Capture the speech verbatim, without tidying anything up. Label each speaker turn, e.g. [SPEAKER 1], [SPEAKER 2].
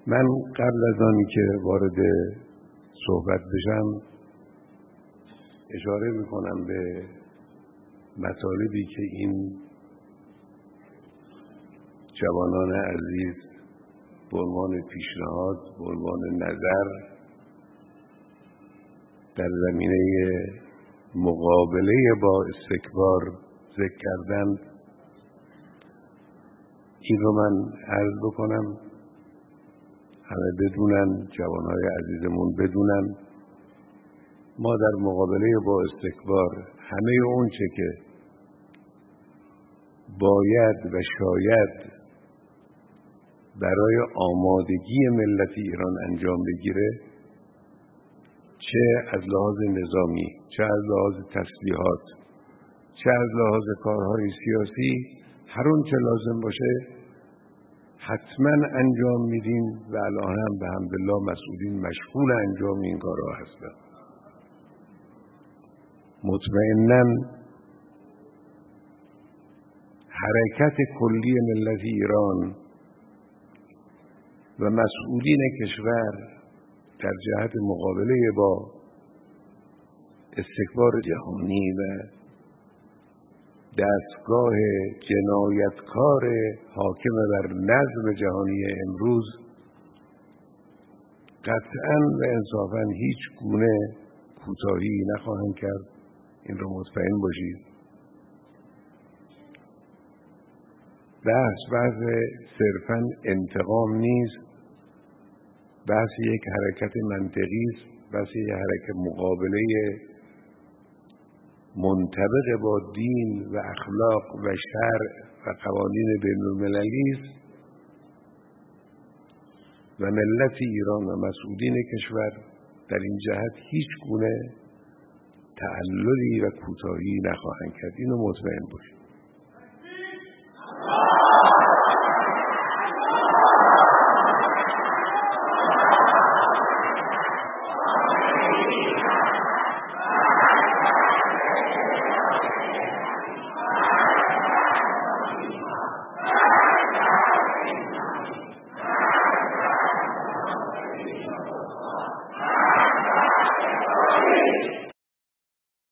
[SPEAKER 1] من قبل از آنی که وارد صحبت بشم اشاره میکنم به مطالبی که این جوانان عزیز به عنوان پیشنهاد، به عنوان نظر در زمینه مقابله با استکبار ذکر کردند. این رو من عرض بکنم، همه بدونن، جوانهای عزیزمون بدونن، ما در مقابله با استکبار همه اون چه که باید و شاید برای آمادگی ملت ایران انجام بگیره، چه از لحاظ نظامی، چه از لحاظ تسلیحات، چه از لحاظ کارهای سیاسی، هر اون چه لازم باشه حتما انجام میدیم و الان هم به حمدالله مسئولین مشغول انجام این کارها هستند. مطمئناً حرکت کلی ملت ایران و مسئولین کشور در جهت مقابله با استکبار جهانی و دستگاه جنایتکار حاکم بر نظم جهانی امروز قطعاً و انصافاً هیچ گونه کوتاهی نخواهند کرد. این رو مطمئن باشید. بحث بحث صرفاً انتقام نیست، بحث یک حرکت منطقی است، بحث یک حرکت مقابله منطبق با دین و اخلاق و شرع و قوانین بین‌المللی است و ملت ایران و مسئولین کشور در این جهت هیچ گونه تعللی و کوتاهی نخواهند کرد. اینو مطمئن باشید.